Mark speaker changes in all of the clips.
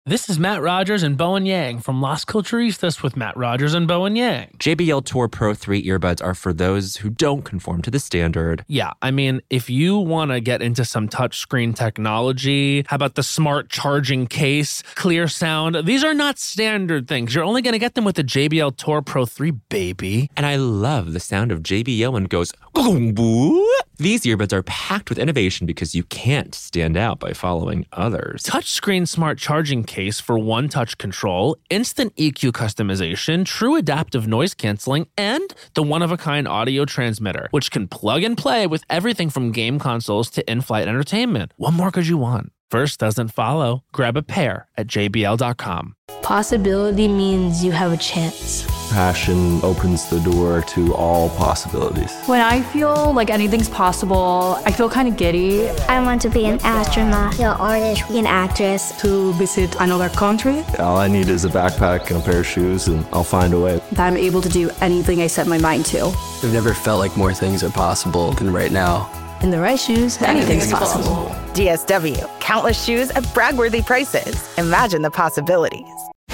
Speaker 1: This is Matt Rogers and Bowen Yang from Las Culturistas with Matt Rogers and Bowen Yang.
Speaker 2: JBL Tour Pro 3 earbuds are for those who don't conform to the standard.
Speaker 1: Yeah, I mean, if you want to get into some touchscreen technology, how about the smart charging case, clear sound? These are not standard things. You're only going to get them with the JBL Tour Pro 3, baby.
Speaker 2: And I love the sound of JBL when it goes, "Gong-boo." These earbuds are packed with innovation because you can't stand out by following others.
Speaker 1: Touchscreen smart charging case for one-touch control, instant EQ customization, true adaptive noise canceling, and the one-of-a-kind audio transmitter, which can plug and play with everything from game consoles to in-flight entertainment. What more could you want? First doesn't follow. Grab a pair at jbl.com.
Speaker 3: Possibility means you have a chance.
Speaker 4: Passion opens the door to all possibilities.
Speaker 5: When I feel like anything's possible, I feel kind of giddy.
Speaker 6: I want to be an astronaut, an artist, an actress.
Speaker 7: To visit another country.
Speaker 4: All I need is a backpack and a pair of shoes, and I'll find a way.
Speaker 7: That I'm able to do anything I set my mind to.
Speaker 8: I've never felt like more things are possible than right now.
Speaker 3: In the right shoes, anything's possible.
Speaker 9: DSW, countless shoes at brag-worthy prices. Imagine the possibilities.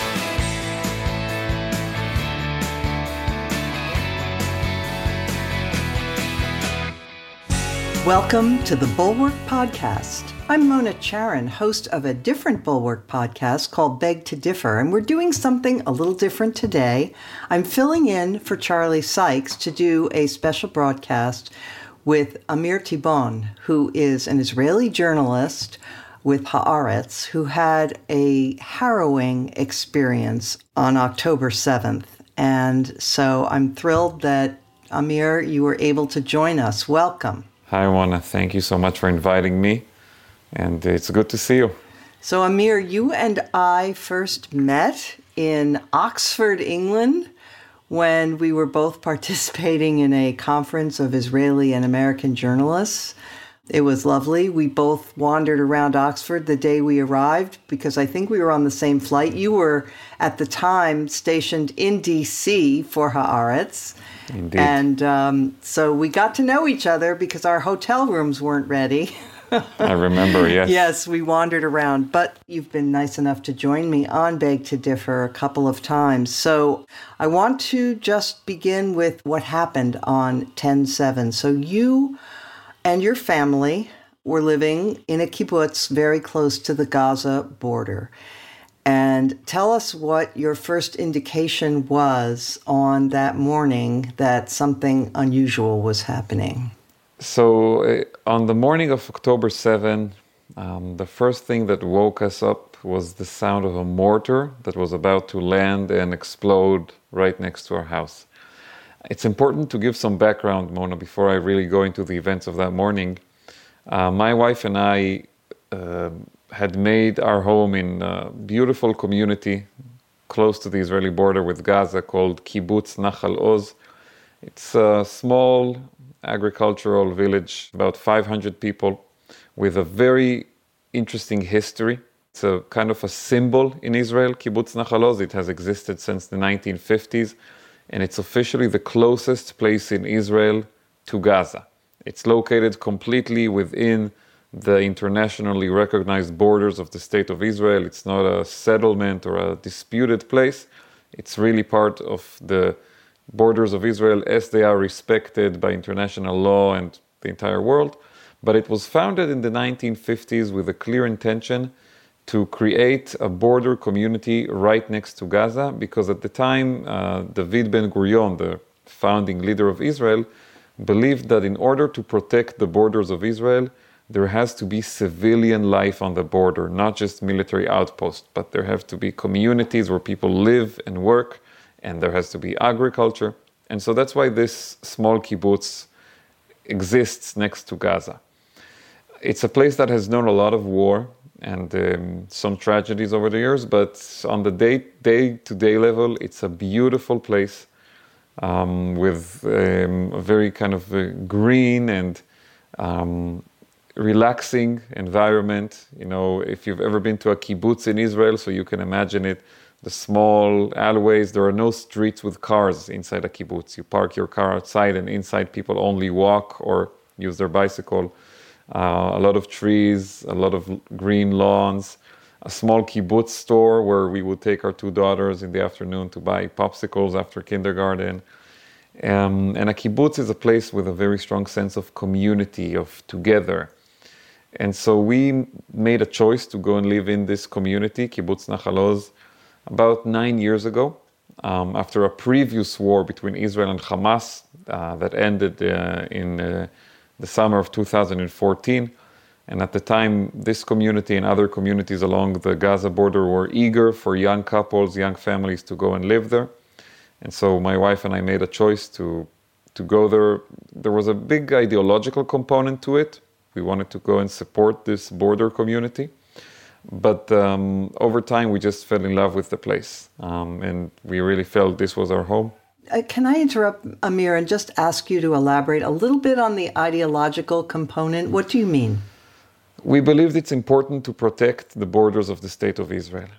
Speaker 10: Welcome to the Bulwark Podcast. I'm Mona Charan, host of a different Bulwark podcast called Beg to Differ, and we're doing something a little different today. I'm filling in for Charlie Sykes to do a special broadcast with Amir Tibon, who is an Israeli journalist with Haaretz, who had a harrowing experience on October 7th. And so I'm thrilled that, Amir, you were able to join us. Welcome.
Speaker 11: Hi, Mona. Thank you so much for inviting me, and it's good to see you.
Speaker 10: So, Amir, you and I first met in Oxford, England, when we were both participating in a conference of Israeli and American journalists. It was lovely. We both wandered around Oxford the day we arrived because I think we were on the same flight. You were, at the time, stationed in D.C. for Haaretz.
Speaker 11: Indeed.
Speaker 10: And so we got to know each other because our hotel rooms weren't ready.
Speaker 11: I remember, yes.
Speaker 10: Yes, we wandered around, but you've been nice enough to join me on Beg to Differ a couple of times. So I want to just begin with what happened on 10/7. So you and your family were living in a kibbutz very close to the Gaza border. And tell us what your first indication was on that morning that something unusual was happening.
Speaker 11: So on the morning of October 7, the first thing that woke us up was the sound of a mortar that was about to land and explode right next to our house. It's important to give some background, Mona, before I really go into the events of that morning. My wife and I had made our home in a beautiful community close to the Israeli border with Gaza called Kibbutz Nachal Oz. It's a small agricultural village, about 500 people, with a very interesting history. It's a kind of a symbol in Israel, Kibbutz Nachal Oz. It has existed since the 1950s, and it's officially the closest place in Israel to Gaza. It's located completely within the internationally recognized borders of the State of Israel. It's not a settlement or a disputed place. It's really part of the borders of Israel as they are respected by international law and the entire world. But it was founded in the 1950s with a clear intention to create a border community right next to Gaza, because at the time, David Ben-Gurion, the founding leader of Israel, believed that in order to protect the borders of Israel, there has to be civilian life on the border, not just military outposts, but there have to be communities where people live and work, and there has to be agriculture. And so that's why this small kibbutz exists next to Gaza. It's a place that has known a lot of war and some tragedies over the years, but on the day-to-day level, it's a beautiful place with a very kind of green and relaxing environment. You know, if you've ever been to a kibbutz in Israel, so you can imagine it, the small alleyways, there are no streets with cars inside a kibbutz. You park your car outside, and inside people only walk or use their bicycle. A lot of trees, a lot of green lawns, a small kibbutz store where we would take our two daughters in the afternoon to buy popsicles after kindergarten. And a kibbutz is a place with a very strong sense of community, of together. And so we made a choice to go and live in this community, Kibbutz Nachal Oz, about 9 years ago, after a previous war between Israel and Hamas that ended in the summer of 2014. And at the time, this community and other communities along the Gaza border were eager for young couples, young families to go and live there. And so my wife and I made a choice to go there. There was a big ideological component to it. We wanted to go and support this border community. But over time, we just fell in love with the place. And we really felt this was our home.
Speaker 10: Can I interrupt, Amir, and just ask you to elaborate a little bit on the ideological component? What do you mean?
Speaker 11: We believed it's important to protect the borders of the State of Israel.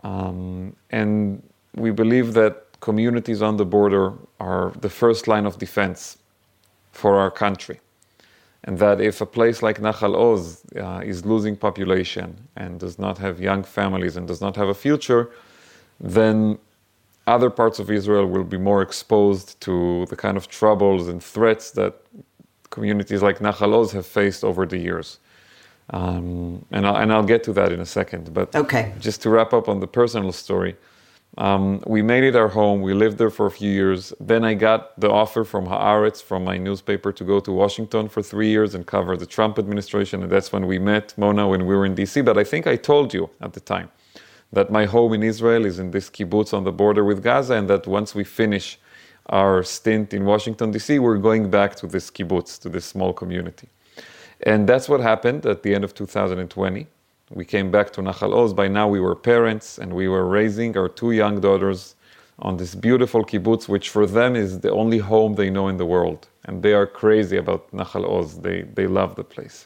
Speaker 11: And we believe that communities on the border are the first line of defense for our country. And that if a place like Nachal Oz is losing population and does not have young families and does not have a future, then other parts of Israel will be more exposed to the kind of troubles and threats that communities like Nachal Oz have faced over the years. And I'll get to that in a second. But just to wrap up on the personal story, we made it our home. We lived there for a few years. Then I got the offer from Haaretz, from my newspaper, to go to Washington for 3 years and cover the Trump administration. And that's when we met, Mona, when we were in D.C. But I think I told you at the time that my home in Israel is in this kibbutz on the border with Gaza, and that once we finish our stint in Washington, D.C., we're going back to this kibbutz, to this small community. And that's what happened at the end of 2020. We came back to Nachal Oz. By now we were parents, and we were raising our two young daughters on this beautiful kibbutz, which for them is the only home they know in the world. And they are crazy about Nachal Oz. They love the place.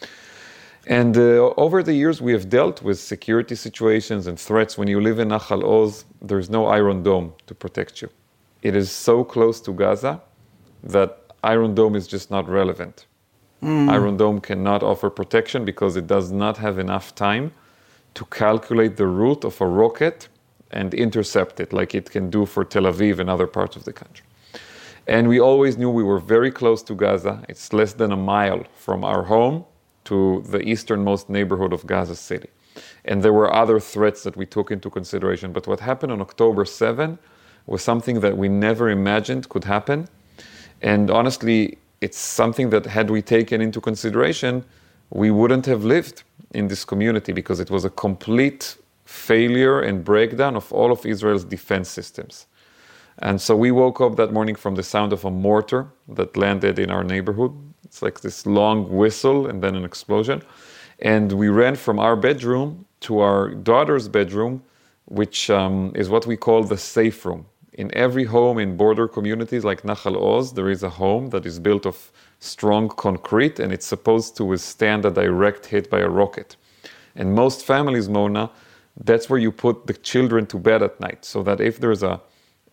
Speaker 11: And over the years, we have dealt with security situations and threats. When you live in Nachal Oz, there's no Iron Dome to protect you. It is so close to Gaza that Iron Dome is just not relevant. Iron Dome cannot offer protection because it does not have enough time to calculate the route of a rocket and intercept it like it can do for Tel Aviv and other parts of the country. And we always knew we were very close to Gaza. It's less than a mile from our home to the easternmost neighborhood of Gaza City. And there were other threats that we took into consideration. But what happened on October 7 was something that we never imagined could happen. And honestly, it's something that had we taken into consideration, we wouldn't have lived in this community, because it was a complete failure and breakdown of all of Israel's defense systems. And so we woke up that morning from the sound of a mortar that landed in our neighborhood. It's like this long whistle and then an explosion. And we ran from our bedroom to our daughter's bedroom, which is what we call the safe room. In every home in border communities like Nachal Oz, there is a home that is built of strong concrete, and it's supposed to withstand a direct hit by a rocket. And most families, Mona, that's where you put the children to bed at night, so that if there's a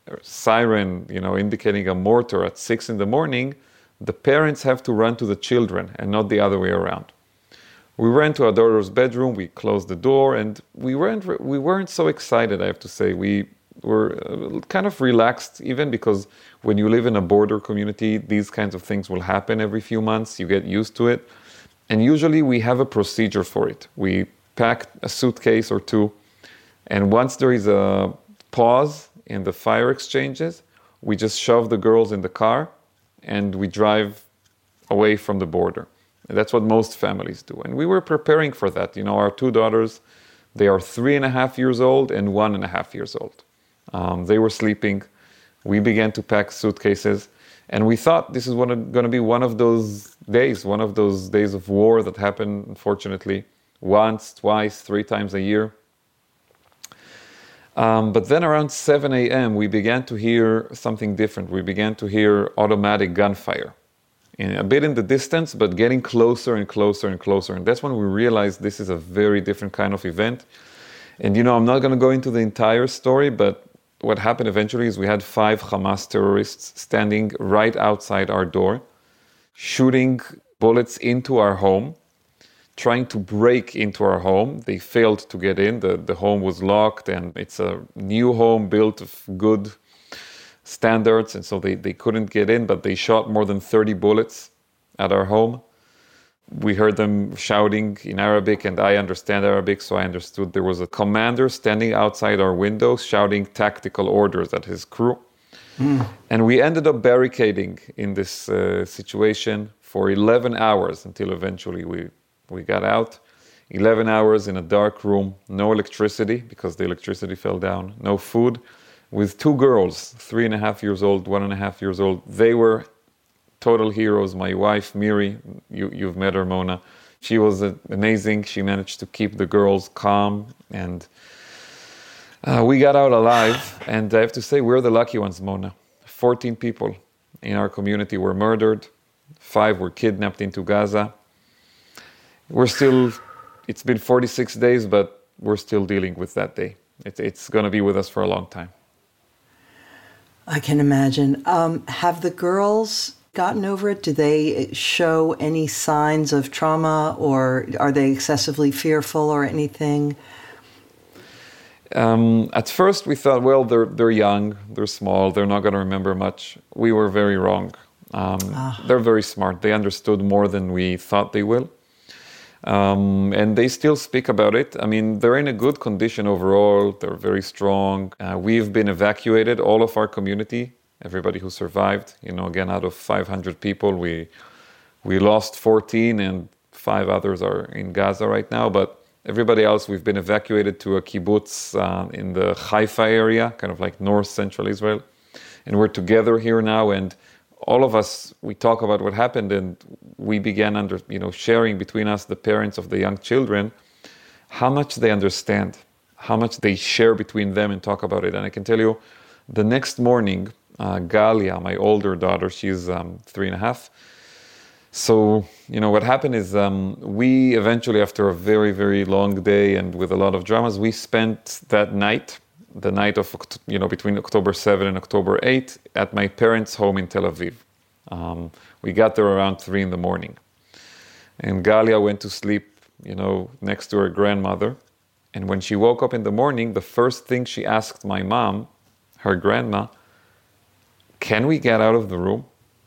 Speaker 11: siren, indicating a mortar at 6 a.m, the parents have to run to the children and not the other way around. We ran to our daughter's bedroom, we closed the door, and we weren't so excited, I have to say. We were kind of relaxed, even because when you live in a border community, these kinds of things will happen every few months. You get used to it. And usually we have a procedure for it. We pack a suitcase or two, and once there is a pause in the fire exchanges, we just shove the girls in the car and we drive away from the border. And that's what most families do. And we were preparing for that. Our two daughters, they are 3.5 years old and 1.5 years old. They were sleeping. We began to pack suitcases, and we thought this is going to be one of those days of war that happen, unfortunately, once, twice, 3 times a year. But then around 7 a.m., we began to hear something different. We began to hear automatic gunfire, a bit in the distance, but getting closer and closer and closer. And that's when we realized this is a very different kind of event. And I'm not going to go into the entire story, but what happened eventually is we had 5 Hamas terrorists standing right outside our door, shooting bullets into our home trying to break into our home. They failed to get in. The home was locked, and it's a new home built of good standards, and so they couldn't get in, but they shot more than 30 bullets at our home. We heard them shouting in Arabic, and I understand Arabic, so I understood there was a commander standing outside our window shouting tactical orders at his crew. And we ended up barricading in this situation for 11 hours until eventually we got out. 11 hours in a dark room, no electricity because the electricity fell down, no food, with 2 girls, 3.5 years old, 1.5 years old. They were total heroes. My wife, Miri, you've met her, Mona. She was amazing. She managed to keep the girls calm, and we got out alive. And I have to say, we're the lucky ones, Mona. 14 people in our community were murdered. 5 were kidnapped into Gaza. It's been 46 days, but we're still dealing with that day. It's going to be with us for a long time.
Speaker 10: I can imagine. Have the girls gotten over it? Do they show any signs of trauma, or are they excessively fearful or anything?
Speaker 11: At first we thought, well, they're young, they're small, they're not going to remember much. We were very wrong. They're very smart. They understood more than we thought they will. And they still speak about it. I mean, they're in a good condition overall. They're very strong. We've been evacuated, all of our community, everybody who survived. Again, out of 500 people, we lost 14 and 5 others are in Gaza right now. But everybody else, we've been evacuated to a kibbutz in the Haifa area, kind of like north central Israel. And we're together here now, and all of us, we talk about what happened, and we began sharing between us, the parents of the young children, how much they understand, how much they share between them and talk about it. And I can tell you, the next morning, Galia, my older daughter, she's 3.5. So, what happened is we eventually, after a very, very long day and with a lot of dramas, we spent that night, the night of, between October 7 and October 8, at my parents' home in Tel Aviv. We got there around 3 in the morning. And Galia went to sleep, next to her grandmother. And when she woke up in the morning, the first thing she asked my mom, her grandma, can we get out of the room?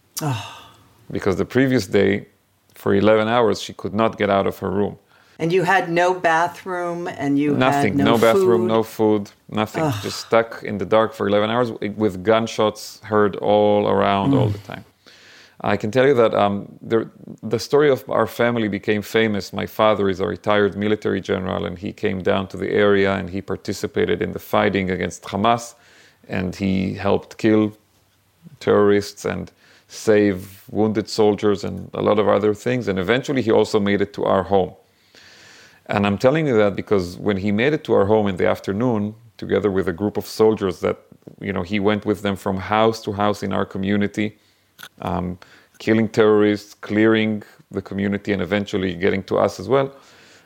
Speaker 11: Because the previous day, for 11 hours, she could not get out of her room.
Speaker 10: And you had no bathroom, and you
Speaker 11: nothing,
Speaker 10: had no
Speaker 11: bathroom,
Speaker 10: food.
Speaker 11: no food, nothing. Just stuck in the dark for 11 hours with gunshots heard all around all the time. I can tell you that the story of our family became famous. My father is a retired military general, and he came down to the area and he participated in the fighting against Hamas, and he helped kill terrorists and save wounded soldiers and a lot of other things. And eventually he also made it to our home. And I'm telling you that because when he made it to our home in the afternoon, together with a group of soldiers that, he went with them from house to house in our community, killing terrorists, clearing the community, and eventually getting to us as well.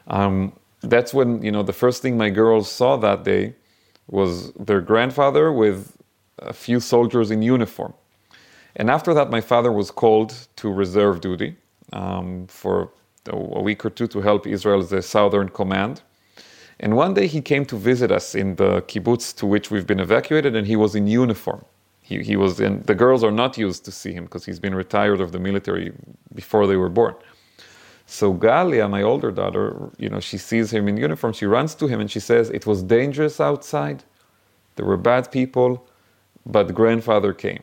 Speaker 11: That's when, the first thing my girls saw that day was their grandfather with a few soldiers in uniform. And after that, my father was called to reserve duty for a week or two to help Israel's Southern Command. And one day he came to visit us in the kibbutz to which we've been evacuated, and he was in uniform. He was in. The girls are not used to see him because he's been retired of the military before they were born. So Galia, my older daughter, she sees him in uniform. She runs to him and she says, "It was dangerous outside. There were bad people, but grandfather came."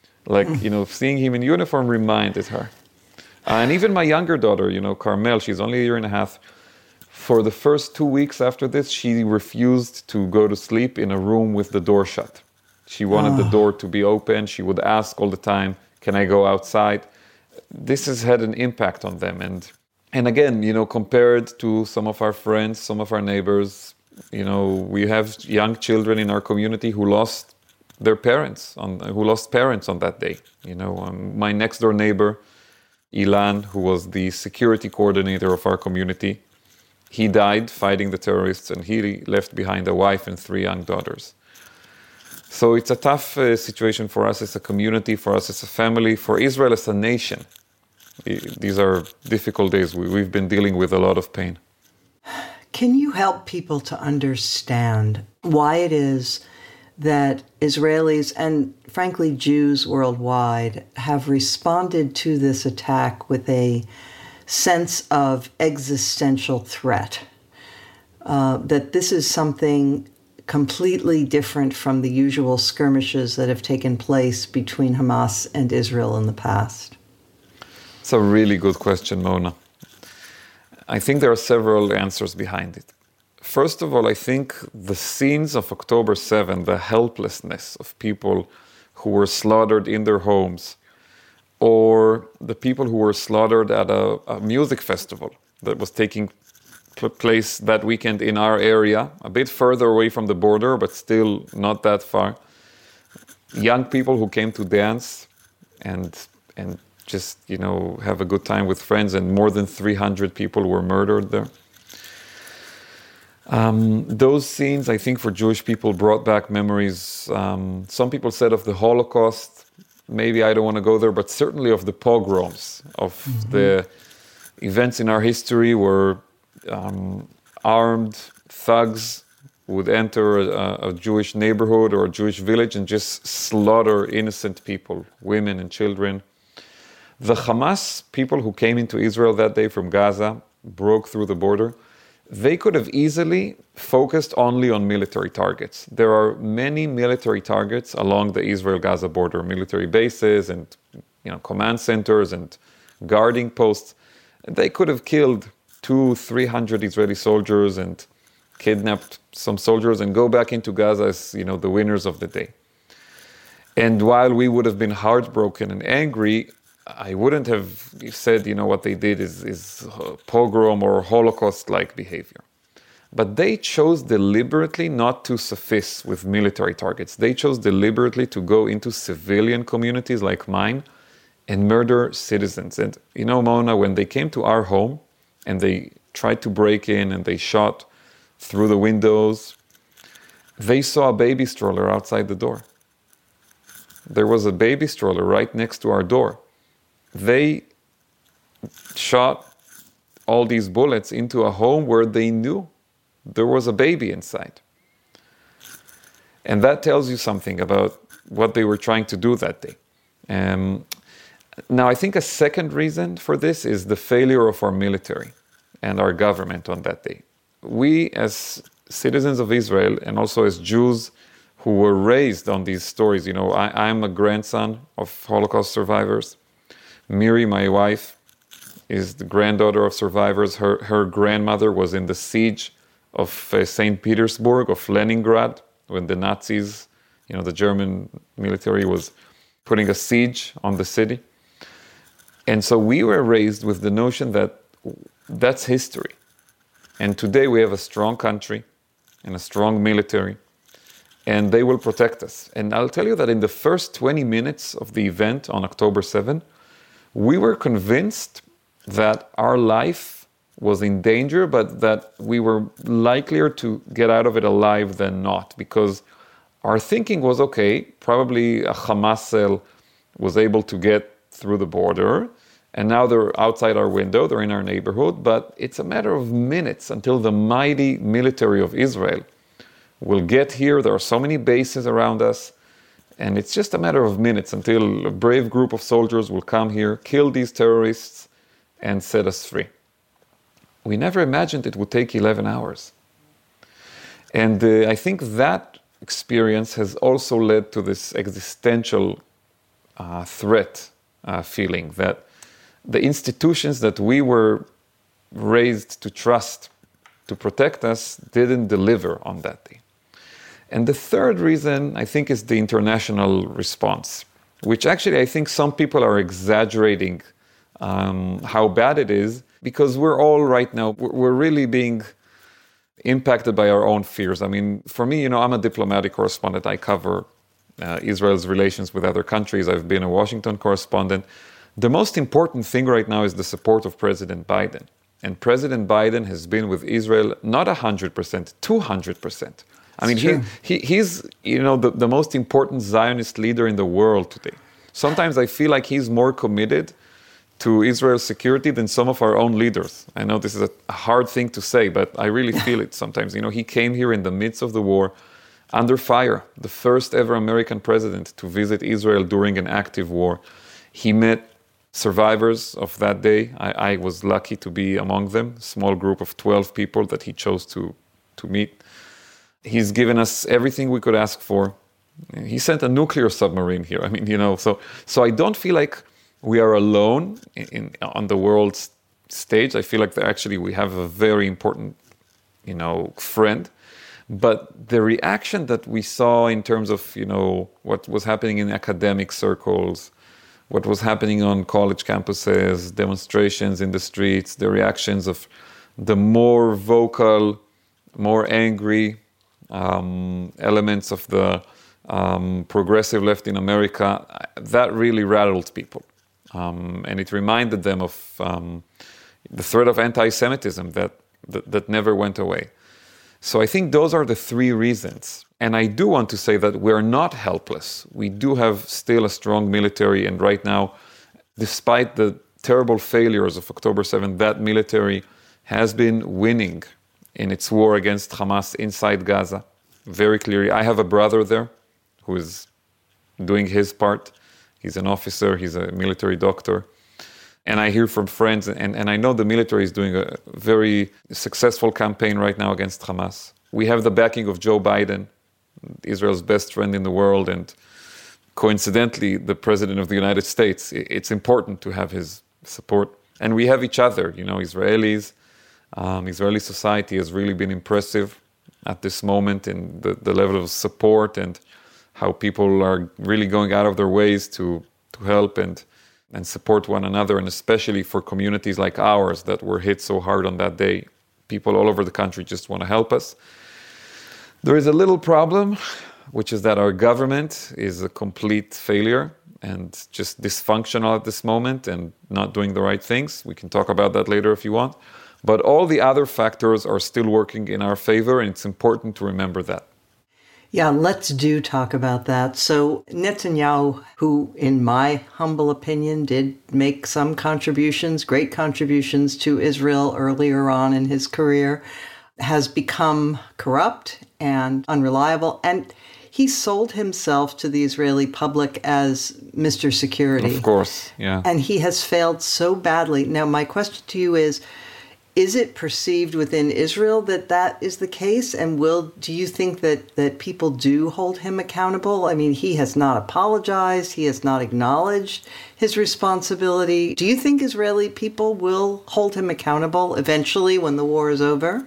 Speaker 11: Seeing him in uniform reminded her. And even my younger daughter, Carmel, she's only 1.5 years. For the first 2 weeks after this, she refused to go to sleep in a room with the door shut. She wanted the door to be open. She would ask all the time, "Can I go outside?" This has had an impact on them. And again, compared to some of our friends, some of our neighbors, we have young children in our community who lost their parents, who lost parents on that day. My next door neighbor, Ilan, who was the security coordinator of our community, he died fighting the terrorists, and he left behind a wife and 3 young daughters. So it's a tough situation for us as a community, for us as a family, for Israel as a nation. These are difficult days. We've been dealing with a lot of pain.
Speaker 10: Can you help people to understand why it is that Israelis and, frankly, Jews worldwide have responded to this attack with a sense of existential threat? That this is something completely different from the usual skirmishes that have taken place between Hamas and Israel in the past?
Speaker 11: It's a really good question, Mona. I think there are several answers behind it. First of all, I think the scenes of October 7, the helplessness of people who were slaughtered in their homes, or the people who were slaughtered at a music festival that was taking place that weekend in our area, a bit further away from the border, but still not that far. Young people who came to dance and just, have a good time with friends, and more than 300 people were murdered there. Those scenes, I think, for Jewish people brought back memories. Some people said of the Holocaust. Maybe I don't want to go there, but certainly of the pogroms, of the events in our history where armed thugs would enter a Jewish neighborhood or a Jewish village and just slaughter innocent people, women and children. The Hamas people who came into Israel that day from Gaza, broke through the border, they could have easily focused only on military targets. There are many military targets along the Israel-Gaza border, military bases and command centers and guarding posts. They could have killed 200-300 Israeli soldiers and kidnapped some soldiers and go back into Gaza as the winners of the day. And while we would have been heartbroken and angry, I wouldn't have said, what they did is pogrom or Holocaust-like behavior. But they chose deliberately not to suffice with military targets. They chose deliberately to go into civilian communities like mine and murder citizens. And, Mona, when they came to our home and they tried to break in and they shot through the windows, they saw a baby stroller outside the door. There was a baby stroller right next to our door. They shot all these bullets into a home where they knew there was a baby inside. And that tells you something about what they were trying to do that day. Now, I think a second reason for this is the failure of our military and our government on that day. We, as citizens of Israel, and also as Jews who were raised on these stories, I'm a grandson of Holocaust survivors. Miri, my wife, is the granddaughter of survivors. Her grandmother was in the siege of St. Petersburg, of Leningrad, when the Nazis, the German military was putting a siege on the city. And so we were raised with the notion that that's history. And today we have a strong country and a strong military, and they will protect us. And I'll tell you that in the first 20 minutes of the event on October 7, we were convinced that our life was in danger, but that we were likelier to get out of it alive than not, because our thinking was, okay, probably a Hamas cell was able to get through the border, and now they're outside our window, they're in our neighborhood, but it's a matter of minutes until the mighty military of Israel will get here. There are so many bases around us, and it's just a matter of minutes until a brave group of soldiers will come here, kill these terrorists, and set us free. We never imagined it would take 11 hours. And I think that experience has also led to this existential threat feeling that the institutions that we were raised to trust to protect us didn't deliver on that day. And the third reason, I think, is the international response, which actually I think some people are exaggerating how bad it is, because we're all right now, we're really being impacted by our own fears. I mean, for me, I'm a diplomatic correspondent. I cover Israel's relations with other countries. I've been a Washington correspondent. The most important thing right now is the support of President Biden. And President Biden has been with Israel not 100%, 200%. I mean, he's the most important Zionist leader in the world today. Sometimes I feel like he's more committed to Israel's security than some of our own leaders. I know this is a hard thing to say, but I really feel it sometimes. He came here in the midst of the war, under fire, the first ever American president to visit Israel during an active war. He met survivors of that day. I was lucky to be among them, a small group of 12 people that he chose to meet. He's given us everything we could ask for. He sent a nuclear submarine here. So I don't feel like we are alone on the world stage. I feel like we have a very important, friend. But the reaction that we saw in terms of, what was happening in academic circles, what was happening on college campuses, demonstrations in the streets, the reactions of the more vocal, more angry elements of the progressive left in America, that really rattled people. And it reminded them of the threat of anti-Semitism that never went away. So I think those are the three reasons. And I do want to say that we're not helpless. We do have still a strong military. And right now, despite the terrible failures of October 7th, that military has been winning in its war against Hamas inside Gaza. Very clearly. I have a brother there who is doing his part. He's an officer, he's a military doctor. And I hear from friends, and I know the military is doing a very successful campaign right now against Hamas. We have the backing of Joe Biden, Israel's best friend in the world, and coincidentally, the President of the United States. It's important to have his support. And we have each other, Israelis. Israeli society has really been impressive at this moment in the level of support and how people are really going out of their ways to help and support one another, and especially for communities like ours that were hit so hard on that day. People all over the country just want to help us. There is a little problem, which is that our government is a complete failure and just dysfunctional at this moment and not doing the right things. We can talk about that later if you want. But all the other factors are still working in our favor, and it's important to remember that.
Speaker 10: Yeah, let's talk about that. So Netanyahu, who in my humble opinion did make some contributions, great contributions to Israel earlier on in his career, has become corrupt and unreliable. And he sold himself to the Israeli public as Mr. Security.
Speaker 11: Of course, yeah.
Speaker 10: And he has failed so badly. Now, my question to you is it perceived within Israel that is the case? And do you think that people do hold him accountable? I mean, he has not apologized. He has not acknowledged his responsibility. Do you think Israeli people will hold him accountable eventually when the war is over?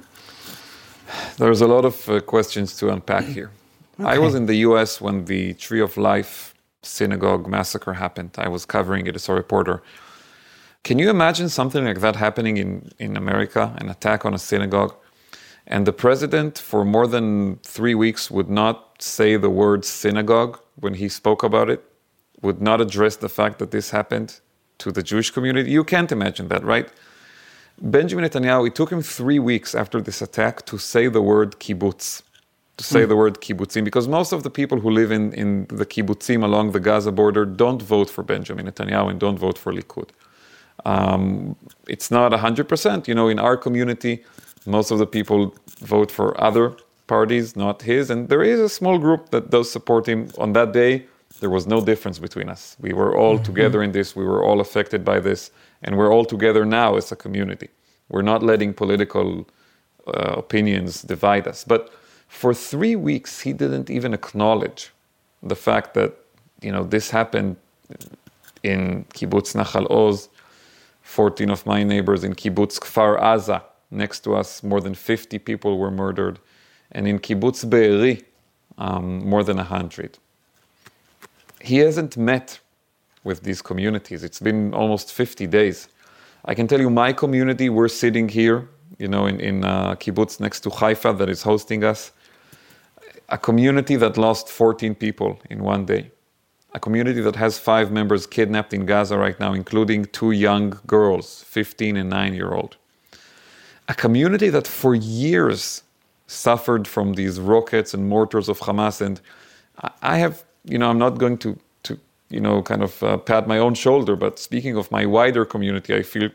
Speaker 11: There's a lot of questions to unpack here. Okay. I was in the U.S. when the Tree of Life synagogue massacre happened. I was covering it as a reporter. Can you imagine something like that happening in America, an attack on a synagogue, and the president for more than 3 weeks would not say the word synagogue when he spoke about it, would not address the fact that this happened to the Jewish community? You can't imagine that, right? Benjamin Netanyahu, it took him 3 weeks after this attack to say the word kibbutz, the word kibbutzim, because most of the people who live in the kibbutzim along the Gaza border don't vote for Benjamin Netanyahu and don't vote for Likud. It's not 100%. In our community, most of the people vote for other parties, not his. And there is a small group that does support him. On that day, there was no difference between us. We were all together in this. We were all affected by this. And we're all together now as a community. We're not letting political opinions divide us. But for 3 weeks, he didn't even acknowledge the fact that, this happened in Kibbutz Nachal Oz. 14 of my neighbors in Kibbutz Kfar Aza, next to us, more than 50 people were murdered. And in Kibbutz Be'eri, more than 100. He hasn't met with these communities. It's been almost 50 days. I can tell you my community, we're sitting here, in Kibbutz next to Haifa that is hosting us. A community that lost 14 people in one day. A community that has 5 members kidnapped in Gaza right now, including 2 young girls, 15 and 9-year-old. A community that for years suffered from these rockets and mortars of Hamas. And I have, I'm not going to kind of pat my own shoulder, but speaking of my wider community, I feel,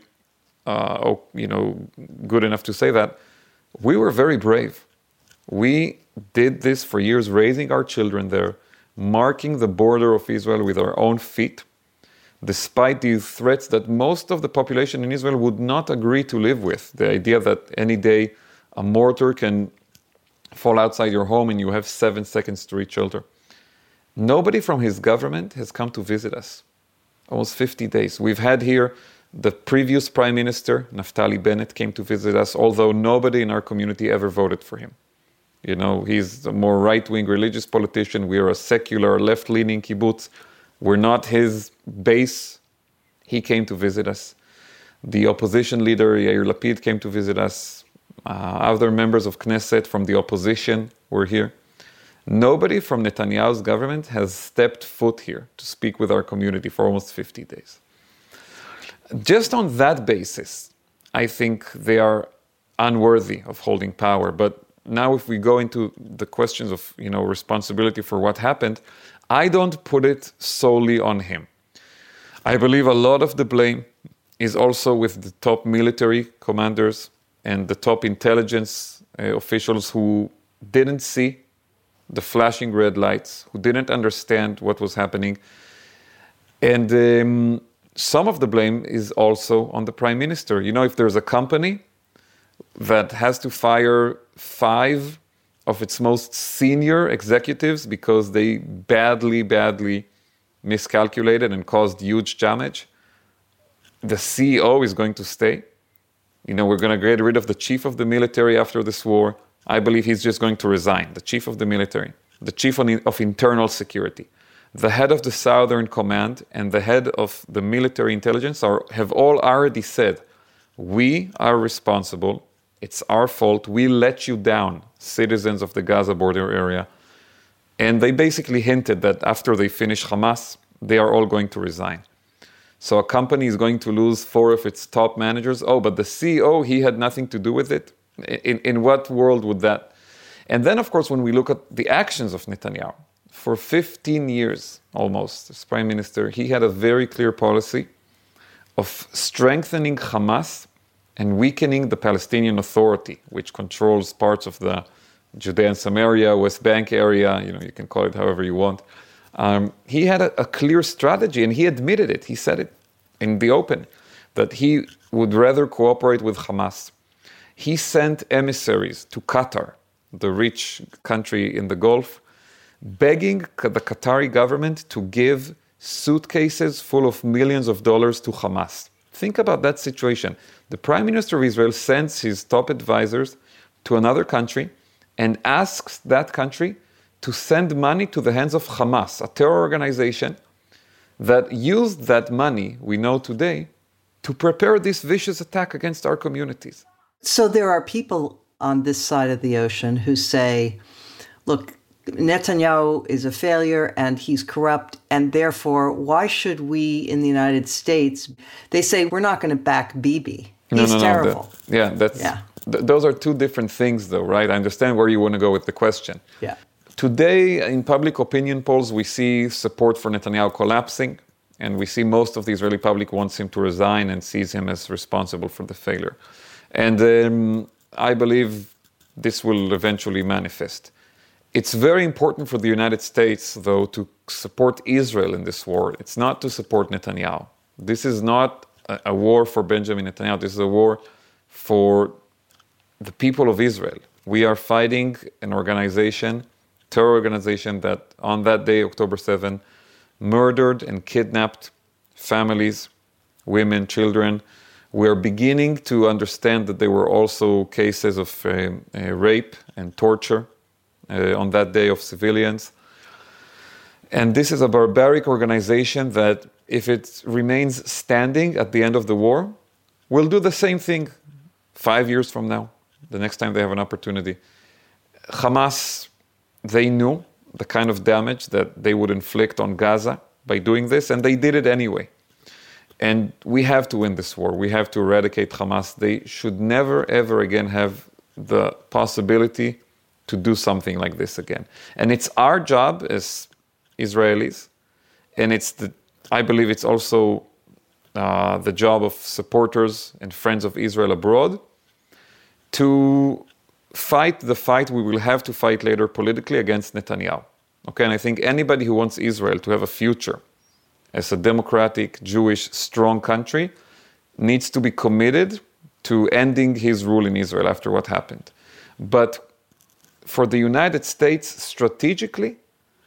Speaker 11: good enough to say that we were very brave. We did this for years, raising our children there, marking the border of Israel with our own feet, despite these threats that most of the population in Israel would not agree to live with. The idea that any day a mortar can fall outside your home and you have 7 seconds to reach shelter. Nobody from his government has come to visit us. Almost 50 days. We've had here the previous Prime Minister, Naftali Bennett, came to visit us, although nobody in our community ever voted for him. He's a more right-wing religious politician. We are a secular, left-leaning kibbutz. We're not his base. He came to visit us. The opposition leader, Yair Lapid, came to visit us. Other members of Knesset from the opposition were here. Nobody from Netanyahu's government has stepped foot here to speak with our community for almost 50 days. Just on that basis, I think they are unworthy of holding power. But now if we go into the questions of, responsibility for what happened, I don't put it solely on him. I believe a lot of the blame is also with the top military commanders and the top intelligence officials who didn't see the flashing red lights, who didn't understand what was happening. And some of the blame is also on the prime minister. If there's a company that has to fire 5 of its most senior executives because they badly miscalculated and caused huge damage, the CEO is going to stay. We're going to get rid of the chief of the military after this war. I believe he's just going to resign, the chief of the military, the chief of internal security, the head of the Southern Command, and the head of the military intelligence have all already said, we are responsible, it's our fault, we let you down, citizens of the Gaza border area. And they basically hinted that after they finish Hamas, they are all going to resign. So a company is going to lose 4 of its top managers. Oh, but the CEO, he had nothing to do with it. In what world would that? And then, of course, when we look at the actions of Netanyahu, for 15 years almost, as prime minister, he had a very clear policy of strengthening Hamas and weakening the Palestinian Authority, which controls parts of the Judea and Samaria, West Bank area, you can call it however you want. He had a clear strategy, and he admitted it. He said it in the open, that he would rather cooperate with Hamas. He sent emissaries to Qatar, the rich country in the Gulf, begging the Qatari government to give suitcases full of millions of dollars to Hamas. Think about that situation. The Prime Minister of Israel sends his top advisors to another country and asks that country to send money to the hands of Hamas, a terror organization that used that money, we know today, to prepare this vicious attack against our communities.
Speaker 10: So there are people on this side of the ocean who say, look, Netanyahu is a failure and he's corrupt, and therefore, why should we in the United States, they say, we're not going to back Bibi. He's terrible.
Speaker 11: Those are two different things, though, right? I understand where you want to go with the question.
Speaker 10: Yeah.
Speaker 11: Today, in public opinion polls, we see support for Netanyahu collapsing, and we see most of the Israeli public wants him to resign and sees him as responsible for the failure. And I believe this will eventually manifest. It's very important for the United States, though, to support Israel in this war. It's not to support Netanyahu. This is not a war for Benjamin Netanyahu. This is a war for the people of Israel. We are fighting an organization, terror organization, that on that day, October 7, murdered and kidnapped families, women, children. We are beginning to understand that there were also cases of rape and torture on that day of civilians. And this is a barbaric organization that, if it remains standing at the end of the war, will do the same thing 5 years from now, the next time they have an opportunity. Hamas, they knew the kind of damage that they would inflict on Gaza by doing this, and they did it anyway. And we have to win this war. We have to eradicate Hamas. They should never, ever again have the possibility to do something like this again. And it's our job as Israelis And I believe it's also the job of supporters and friends of Israel abroad to fight the fight we will have to fight later politically against Netanyahu. Okay, and I think anybody who wants Israel to have a future as a democratic, Jewish, strong country needs to be committed to ending his rule in Israel after what happened. But for the United States, strategically,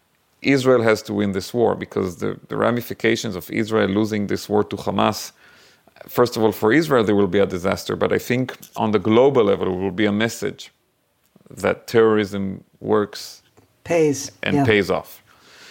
Speaker 11: Israel has to win this war because the ramifications of Israel losing this war to Hamas, first of all, for Israel, there will be a disaster. But I think on the global level, it will be a message that terrorism works pays off.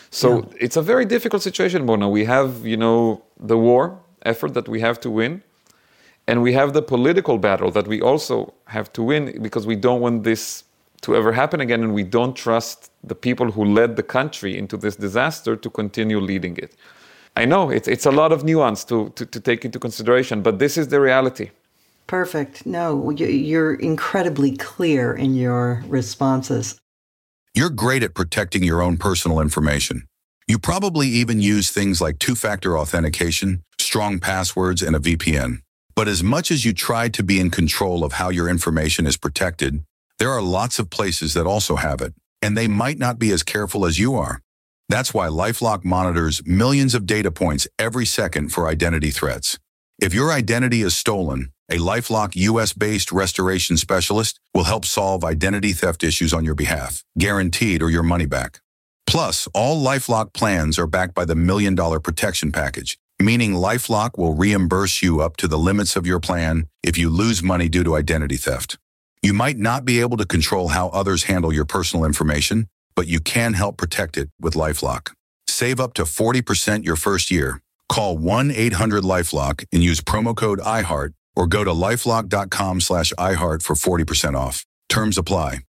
Speaker 11: So it's a very difficult situation, Mona. We have, the war effort that we have to win. And we have the political battle that we also have to win because we don't want this to ever happen again, and we don't trust the people who led the country into this disaster to continue leading it. I know it's a lot of nuance to take into consideration, but this is the reality.
Speaker 10: Perfect. No, you're incredibly clear in your responses.
Speaker 12: You're great at protecting your own personal information. You probably even use things like two-factor authentication, strong passwords, and a VPN. But as much as you try to be in control of how your information is protected, there are lots of places that also have it, and they might not be as careful as you are. That's why LifeLock monitors millions of data points every second for identity threats. If your identity is stolen, a LifeLock US-based restoration specialist will help solve identity theft issues on your behalf, guaranteed or your money back. Plus, all LifeLock plans are backed by the $1 Million Protection Package, meaning LifeLock will reimburse you up to the limits of your plan if you lose money due to identity theft. You might not be able to control how others handle your personal information, but you can help protect it with LifeLock. Save up to 40% your first year. Call 1-800-LifeLock and use promo code iHeart or go to lifelock.com/iHeart for 40% off. Terms apply.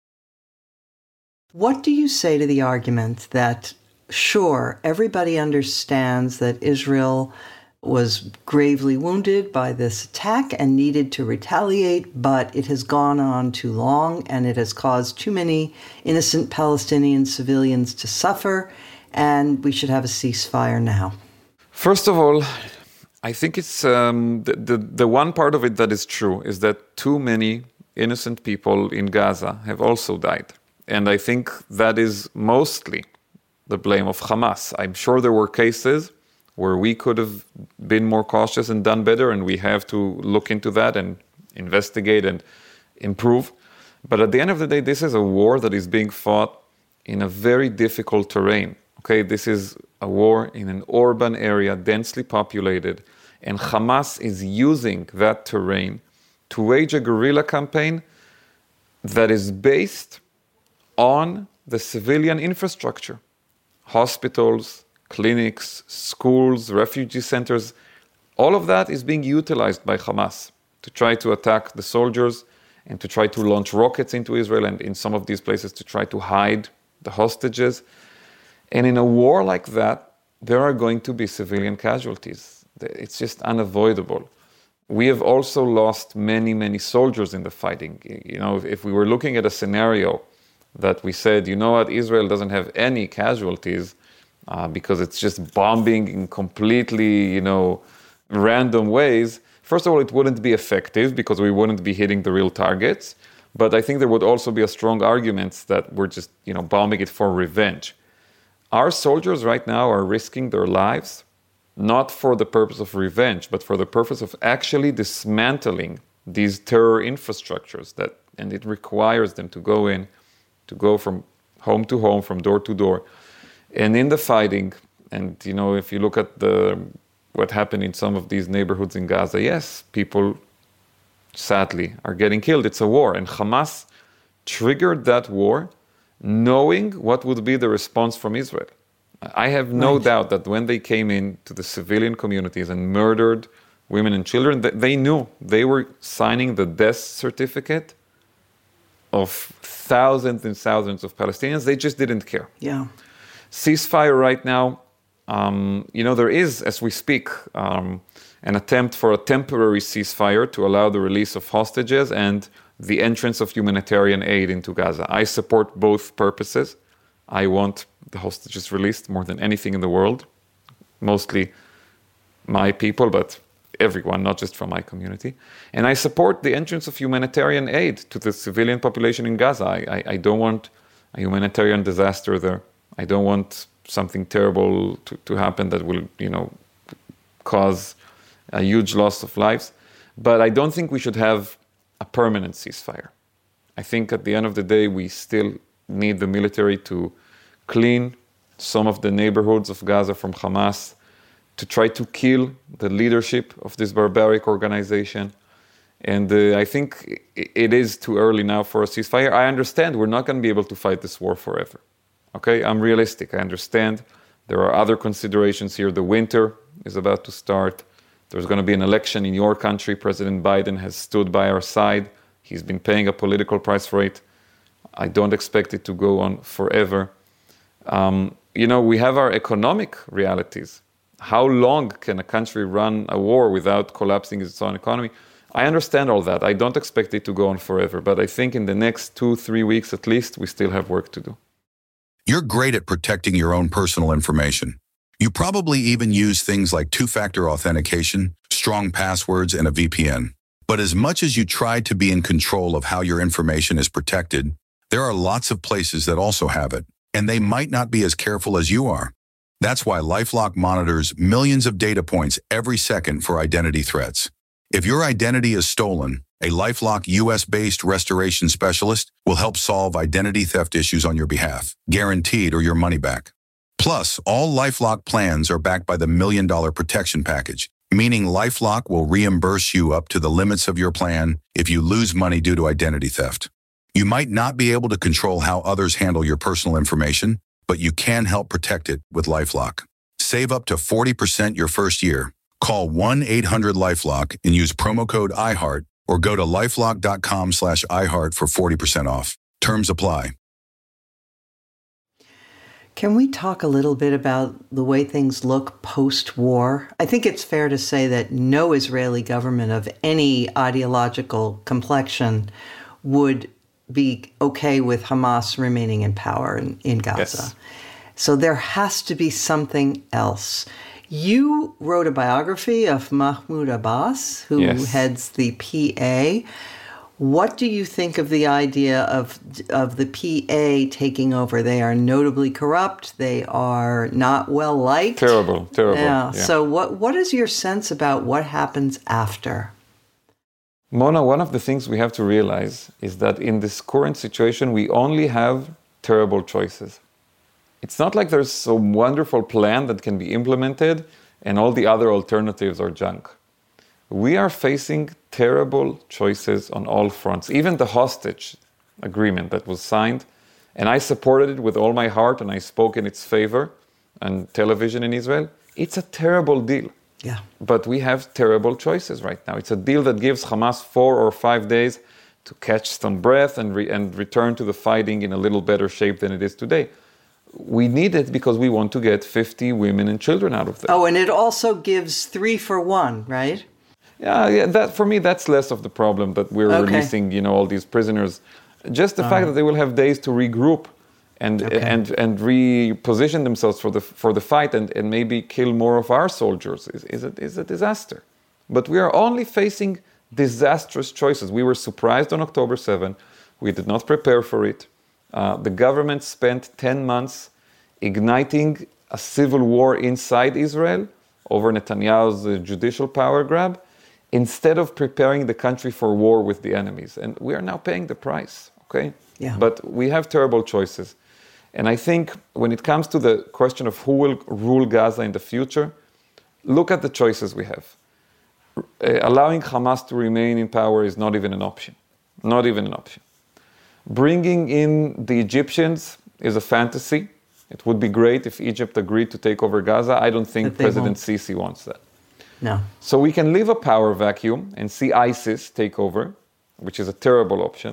Speaker 10: What do you say to the argument that, sure, everybody understands that Israel was gravely wounded by this attack and needed to retaliate, but it has gone on too long and it has caused too many innocent Palestinian civilians to suffer, and we should have a ceasefire now?
Speaker 11: First of all, I think it's the one part of it that is true is that too many innocent people in Gaza have also died. And I think that is mostly the blame of Hamas. I'm sure there were cases where we could have been more cautious and done better, and we have to look into that and investigate and improve. But at the end of the day, this is a war that is being fought in a very difficult terrain. Okay, this is a war in an urban area, densely populated, and Hamas is using that terrain to wage a guerrilla campaign that is based on the civilian infrastructure. Hospitals, clinics, schools, refugee centers, all of that is being utilized by Hamas to try to attack the soldiers and to try to launch rockets into Israel, and in some of these places to try to hide the hostages. And in a war like that, there are going to be civilian casualties. It's just unavoidable. We have also lost many, many soldiers in the fighting. If we were looking at a scenario that we said, Israel doesn't have any casualties because it's just bombing in completely, random ways. First of all, it wouldn't be effective because we wouldn't be hitting the real targets. But I think there would also be a strong argument that we're just, bombing it for revenge. Our soldiers right now are risking their lives, not for the purpose of revenge, but for the purpose of actually dismantling these terror infrastructures and it requires them to go from home to home, from door to door. And in the fighting, and if you look at what happened in some of these neighborhoods in Gaza, yes, people sadly are getting killed. It's a war, and Hamas triggered that war knowing what would be the response from Israel. I have no doubt that when they came in to the civilian communities and murdered women and children, they knew they were signing the death certificate of thousands and thousands of Palestinians. They just didn't care.
Speaker 10: Yeah.
Speaker 11: Ceasefire right now, there is, as we speak, an attempt for a temporary ceasefire to allow the release of hostages and the entrance of humanitarian aid into Gaza. I support both purposes. I want the hostages released more than anything in the world. mostly my people, but everyone, not just from my community. And I support the entrance of humanitarian aid to the civilian population in Gaza. I don't want a humanitarian disaster there. I don't want something terrible to happen that will, cause a huge loss of lives. But I don't think we should have a permanent ceasefire. I think at the end of the day, we still need the military to clean some of the neighborhoods of Gaza from Hamas, to try to kill the leadership of this barbaric organization. And I think it is too early now for a ceasefire. I understand we're not going to be able to fight this war forever. Okay, I'm realistic. I understand there are other considerations here. The winter is about to start. There's going to be an election in your country. President Biden has stood by our side. He's been paying a political price for it. I don't expect it to go on forever. We have our economic realities. How long can a country run a war without collapsing its own economy? I understand all that. I don't expect it to go on forever, but I think in the next 2-3 weeks at least, we still have work to do.
Speaker 12: You're great at protecting your own personal information. You probably even use things like two-factor authentication, strong passwords, and a VPN. But as much as you try to be in control of how your information is protected, there are lots of places that also have it, and they might not be as careful as you are. That's why LifeLock monitors millions of data points every second for identity threats. If your identity is stolen, a LifeLock US-based restoration specialist will help solve identity theft issues on your behalf, guaranteed or your money back. Plus, all LifeLock plans are backed by the $1 Million Protection Package, meaning LifeLock will reimburse you up to the limits of your plan if you lose money due to identity theft. You might not be able to control how others handle your personal information, but you can help protect it with LifeLock. Save up to 40% your first year. Call 1-800-LifeLock and use promo code iHeart or go to lifelock.com/iHeart for 40% off. Terms apply.
Speaker 10: Can we talk a little bit about the way things look post-war? I think it's fair to say that no Israeli government of any ideological complexion would be okay with Hamas remaining in power in Gaza. Yes. So there has to be something else. You wrote a biography of Mahmoud Abbas, who heads the PA. What do you think of the idea of the PA taking over? They are notably corrupt. They are not well liked.
Speaker 11: Terrible.
Speaker 10: Yeah. So what is your sense about what happens after?
Speaker 11: Mona, one of the things we have to realize is that in this current situation, we only have terrible choices. It's not like there's some wonderful plan that can be implemented and all the other alternatives are junk. We are facing terrible choices on all fronts. Even the hostage agreement that was signed, and I supported it with all my heart and I spoke in its favor on television in Israel, it's a terrible deal.
Speaker 10: Yeah.
Speaker 11: But we have terrible choices right now. It's a deal that gives Hamas 4 or 5 days to catch some breath and return to the fighting in a little better shape than it is today. We need it because we want to get 50 women and children out of there.
Speaker 10: Oh, and it also gives 3 for 1, right?
Speaker 11: Yeah. That for me, that's less of the problem that we're releasing, all these prisoners. Just the fact that they will have days to regroup and reposition themselves for the fight and maybe kill more of our soldiers is a disaster. But we are only facing disastrous choices. We were surprised on October 7. We did not prepare for it. The government spent 10 months igniting a civil war inside Israel over Netanyahu's judicial power grab, instead of preparing the country for war with the enemies. And we are now paying the price, okay?
Speaker 10: Yeah.
Speaker 11: But we have terrible choices. And I think when it comes to the question of who will rule Gaza in the future, look at the choices we have. Allowing Hamas to remain in power is not even an option. Not even an option. Bringing in the Egyptians is a fantasy. It would be great if Egypt agreed to take over Gaza. I don't think President Sisi wants that.
Speaker 10: No.
Speaker 11: So we can leave a power vacuum and see ISIS take over, which is a terrible option.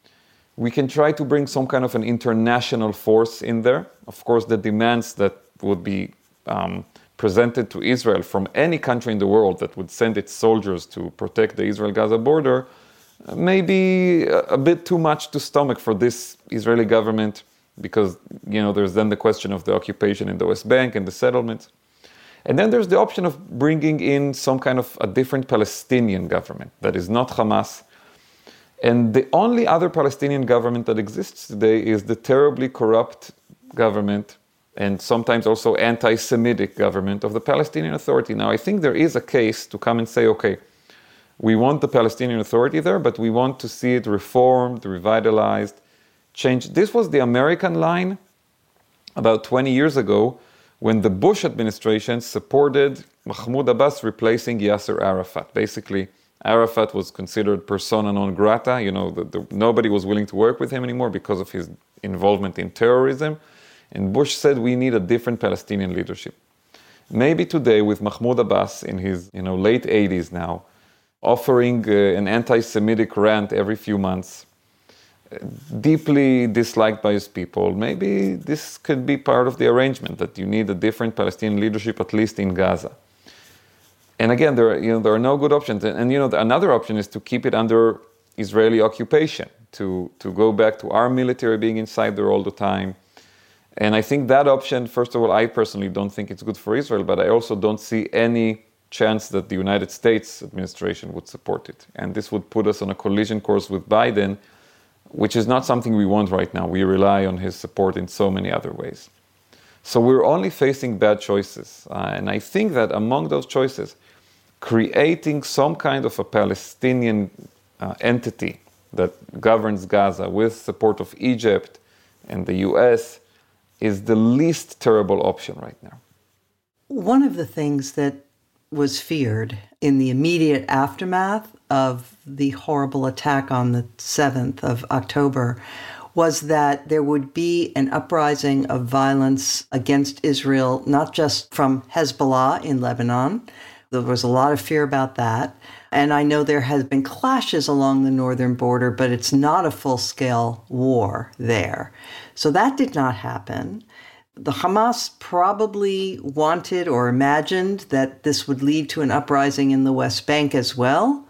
Speaker 11: We can try to bring some kind of an international force in there. Of course, the demands that would be presented to Israel from any country in the world that would send its soldiers to protect the Israel-Gaza border may be a bit too much to stomach for this Israeli government because, there's then the question of the occupation in the West Bank and the settlements. And then there's the option of bringing in some kind of a different Palestinian government that is not Hamas. And the only other Palestinian government that exists today is the terribly corrupt government and sometimes also anti-Semitic government of the Palestinian Authority. Now, I think there is a case to come and say, okay, we want the Palestinian Authority there, but we want to see it reformed, revitalized, changed. This was the American line about 20 years ago when the Bush administration supported Mahmoud Abbas replacing Yasser Arafat. Basically, Arafat was considered persona non grata. Nobody was willing to work with him anymore because of his involvement in terrorism. And Bush said, we need a different Palestinian leadership. Maybe today, with Mahmoud Abbas in his late 80s now, offering an anti-Semitic rant every few months, deeply disliked by his people, maybe this could be part of the arrangement, that you need a different Palestinian leadership, at least in Gaza. And again, there are no good options. And another option is to keep it under Israeli occupation, to go back to our military being inside there all the time. And I think that option, first of all, I personally don't think it's good for Israel, but I also don't see any chance that the United States administration would support it. And this would put us on a collision course with Biden, which is not something we want right now. We rely on his support in so many other ways. So we're only facing bad choices. And I think that among those choices, creating some kind of a Palestinian entity that governs Gaza with support of Egypt and the US is the least terrible option right now.
Speaker 10: One of the things that was feared in the immediate aftermath of the horrible attack on the 7th of October was that there would be an uprising of violence against Israel, not just from Hezbollah in Lebanon. There was a lot of fear about that. And I know there has been clashes along the northern border, but it's not a full-scale war there. So that did not happen. The Hamas probably wanted or imagined that this would lead to an uprising in the West Bank as well.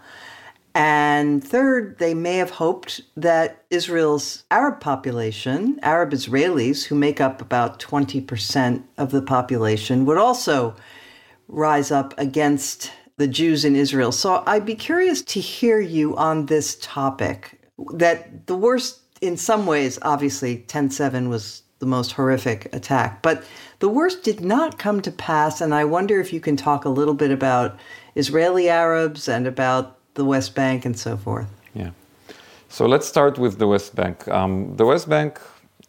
Speaker 10: And third, they may have hoped that Israel's Arab population, Arab Israelis, who make up about 20% of the population, would also rise up against the Jews in Israel. So I'd be curious to hear you on this topic, that the worst, in some ways, obviously, 10/7 was the most horrific attack, but the worst did not come to pass. And I wonder if you can talk a little bit about Israeli Arabs and about the West Bank and so forth.
Speaker 11: Yeah. So let's start with the West Bank. The West Bank,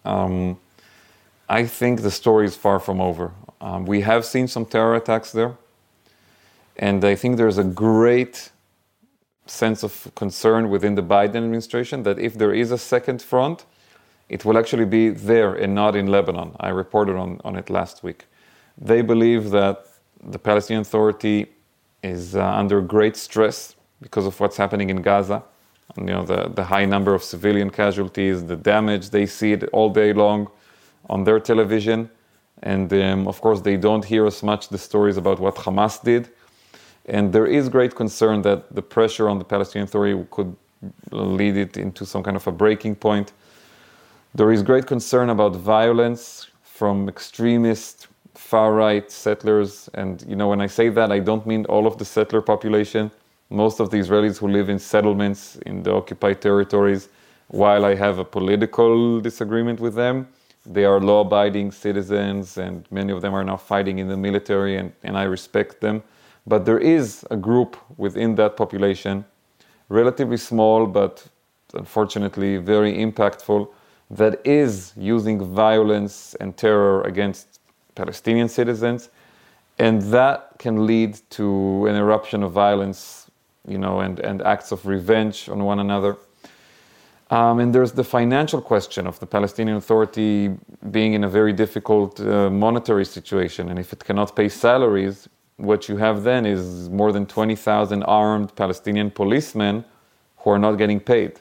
Speaker 11: I think the story is far from over. We have seen some terror attacks there. And I think there's a great sense of concern within the Biden administration that if there is a second front, it will actually be there and not in Lebanon. I reported on it last week. They believe that the Palestinian Authority is under great stress because of what's happening in Gaza. And, the high number of civilian casualties, the damage, they see it all day long on their television. And of course, they don't hear as much the stories about what Hamas did. And there is great concern that the pressure on the Palestinian Authority could lead it into some kind of a breaking point. There is great concern about violence from extremist far-right settlers. And, when I say that, I don't mean all of the settler population. Most of the Israelis who live in settlements in the occupied territories, while I have a political disagreement with them, they are law-abiding citizens, and many of them are now fighting in the military, and I respect them. But there is a group within that population, relatively small, but unfortunately very impactful, that is using violence and terror against Palestinian citizens. And that can lead to an eruption of violence, and acts of revenge on one another. And there's the financial question of the Palestinian Authority being in a very difficult monetary situation. And if it cannot pay salaries, what you have then is more than 20,000 armed Palestinian policemen who are not getting paid.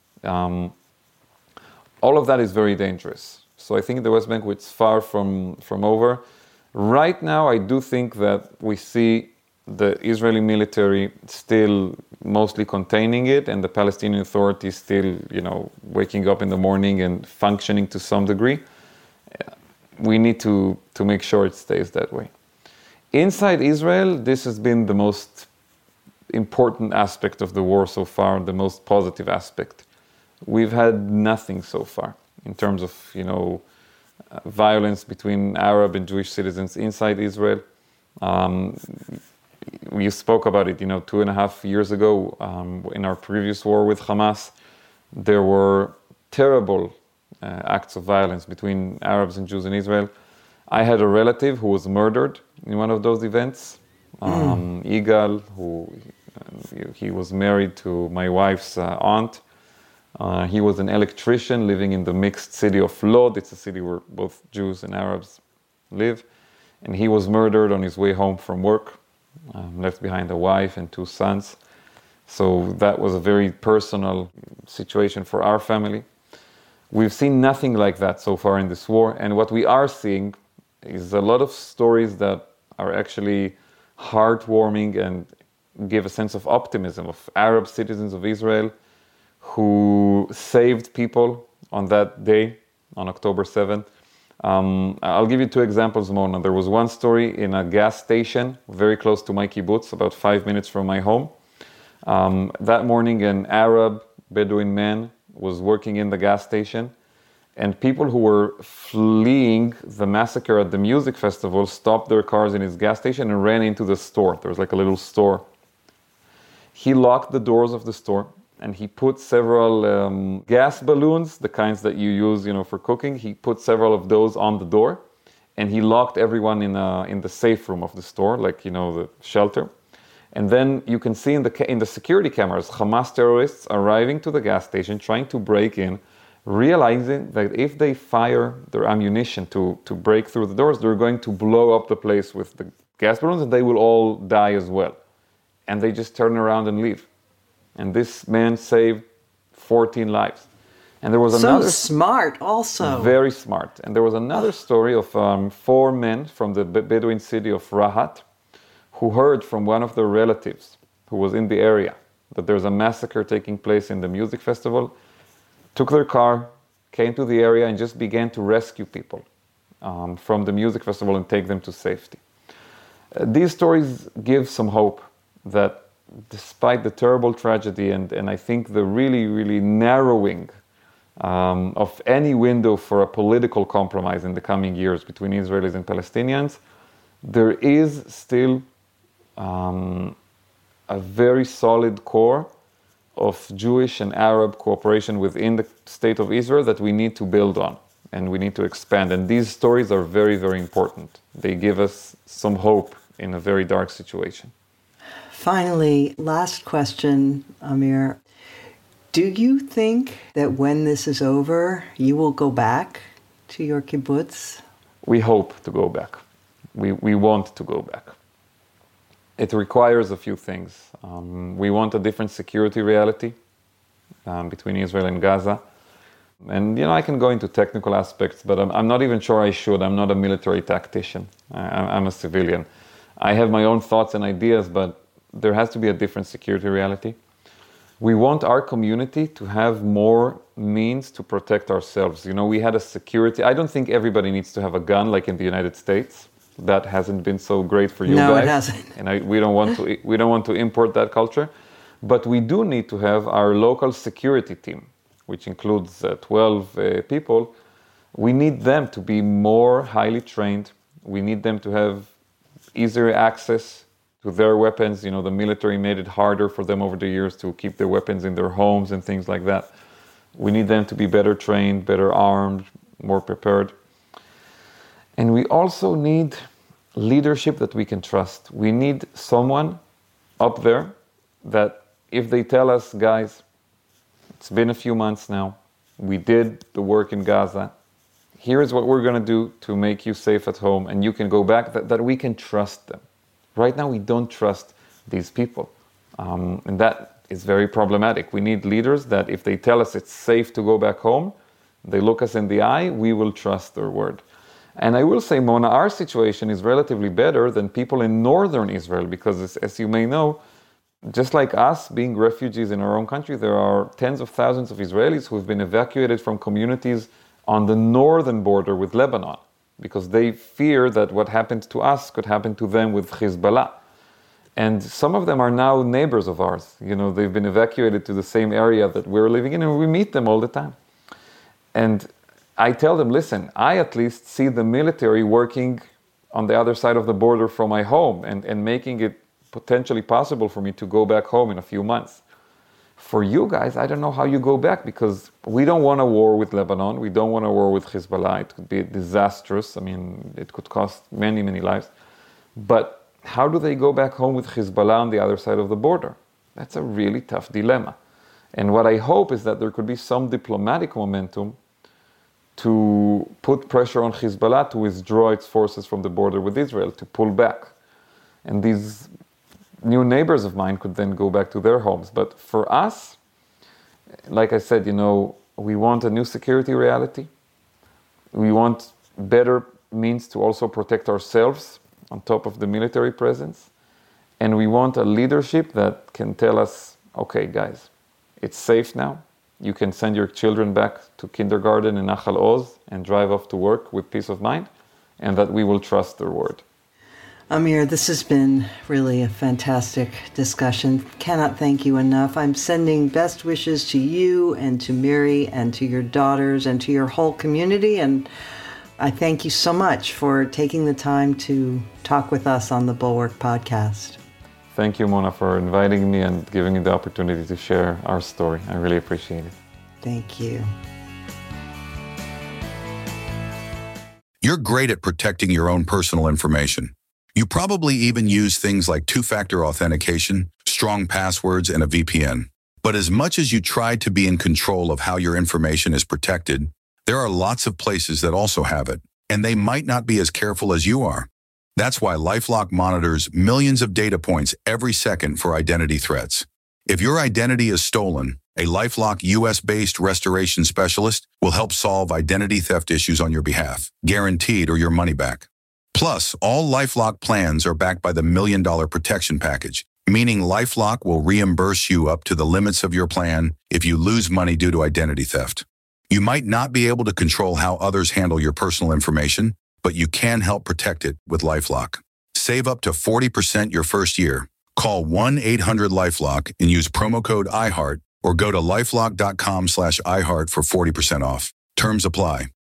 Speaker 11: All of that is very dangerous. So I think the West Bank is far from over. Right now, I do think that we see the Israeli military still mostly containing it, and the Palestinian Authority still, waking up in the morning and functioning to some degree. We need to make sure it stays that way. Inside Israel, this has been the most important aspect of the war so far, the most positive aspect. We've had nothing so far in terms of, violence between Arab and Jewish citizens inside Israel. We spoke about it, 2.5 years ago in our previous war with Hamas. There were terrible acts of violence between Arabs and Jews in Israel. I had a relative who was murdered in one of those events. Igal, he was married to my wife's aunt. He was an electrician living in the mixed city of Lod. It's a city where both Jews and Arabs live. And he was murdered on his way home from work, left behind a wife and 2 sons. So that was a very personal situation for our family. We've seen nothing like that so far in this war. And what we are seeing is a lot of stories that are actually heartwarming and give a sense of optimism of Arab citizens of Israel who saved people on that day, on October 7th. I'll give you 2 examples, Mona. There was one story in a gas station very close to my kibbutz, about 5 minutes from my home. That morning, an Arab Bedouin man was working in the gas station, and people who were fleeing the massacre at the music festival stopped their cars in his gas station and ran into the store. There was like a little store. He locked the doors of the store, and he put several gas balloons, the kinds that you use, for cooking. He put several of those on the door, and he locked everyone in the safe room of the store, like the shelter. And then you can see in the security cameras Hamas terrorists arriving to the gas station, trying to break in, realizing that if they fire their ammunition to break through the doors, they're going to blow up the place with the gas balloons, and they will all die as well. And they just turn around and leave. And this man saved 14 lives. And there was another...
Speaker 10: So smart also.
Speaker 11: Very smart. And there was another story of 4 men from the Bedouin city of Rahat who heard from one of their relatives who was in the area that there's a massacre taking place in the music festival, took their car, came to the area and just began to rescue people from the music festival and take them to safety. These stories give some hope that despite the terrible tragedy and I think the really, really narrowing of any window for a political compromise in the coming years between Israelis and Palestinians, there is still a very solid core of Jewish and Arab cooperation within the state of Israel that we need to build on and we need to expand. And these stories are very, very important. They give us some hope in a very dark situation.
Speaker 10: Finally, last question, Amir. Do you think that when this is over, you will go back to your kibbutz?
Speaker 11: We hope to go back. We want to go back. It requires a few things. We want a different security reality between Israel and Gaza. And, I can go into technical aspects, but I'm not even sure I should. I'm not a military tactician. I'm a civilian. I have my own thoughts and ideas, but there has to be a different security reality. We want our community to have more means to protect ourselves. We had a security... I don't think everybody needs to have a gun like in the United States. That hasn't been so great for you guys.
Speaker 10: No, it hasn't.
Speaker 11: And we don't want to import that culture. But we do need to have our local security team, which includes 12 people. We need them to be more highly trained. We need them to have easier access to their weapons. The military made it harder for them over the years to keep their weapons in their homes and things like that. We need them to be better trained, better armed, more prepared. And we also need leadership that we can trust. We need someone up there that if they tell us, guys, it's been a few months now, we did the work in Gaza, here's what we're going to do to make you safe at home and you can go back, that we can trust them. Right now, we don't trust these people. And that is very problematic. We need leaders that if they tell us it's safe to go back home, they look us in the eye, we will trust their word. And I will say, Mona, our situation is relatively better than people in northern Israel because, as you may know, just like us being refugees in our own country, there are tens of thousands of Israelis who have been evacuated from communities on the northern border with Lebanon. because they fear that what happened to us could happen to them with Hezbollah. And some of them are now neighbors of ours. You know, they've been evacuated to the same area that we're living in, and we meet them all the time. And I tell them, listen, I at least see the military working on the other side of the border from my home and making it potentially possible for me to go back home in a few months. For you guys, I don't know how you go back, because we don't want a war with Lebanon. We don't want a war with Hezbollah. It could be disastrous. I mean, it could cost many, many lives. But how do they go back home with Hezbollah on the other side of the border? That's a really tough dilemma. And what I hope is that there could be some diplomatic momentum to put pressure on Hezbollah to withdraw its forces from the border with Israel, to pull back. And these new neighbors of mine could then go back to their homes. But for us, like I said, you know, we want a new security reality. We want better means to also protect ourselves on top of the military presence. And we want a leadership that can tell us, okay, guys, it's safe now. You can send your children back to kindergarten in Nachal Oz and drive off to work with peace of mind, and that we will trust their word.
Speaker 10: Amir, this has been really a fantastic discussion. Cannot thank you enough. I'm sending best wishes to you and to Miri and to your daughters and to your whole community. And I thank you so much for taking the time to talk with us on the Bulwark podcast.
Speaker 11: Thank you, Mona, for inviting me and giving me the opportunity to share our story. I really appreciate it.
Speaker 10: Thank you.
Speaker 12: You're great at protecting your own personal information. You probably even use things like two-factor authentication, strong passwords, and a VPN. But as much as you try to be in control of how your information is protected, there are lots of places that also have it, and they might not be as careful as you are. That's why LifeLock monitors millions of data points every second for identity threats. If your identity is stolen, a LifeLock US-based restoration specialist will help solve identity theft issues on your behalf, guaranteed or your money back. Plus, all LifeLock plans are backed by the $1 Million Protection Package, meaning LifeLock will reimburse you up to the limits of your plan if you lose money due to identity theft. You might not be able to control how others handle your personal information, but you can help protect it with LifeLock. Save up to 40% your first year. Call 1-800-LifeLock and use promo code iHeart, or go to lifelock.com/iHeart for 40% off. Terms apply.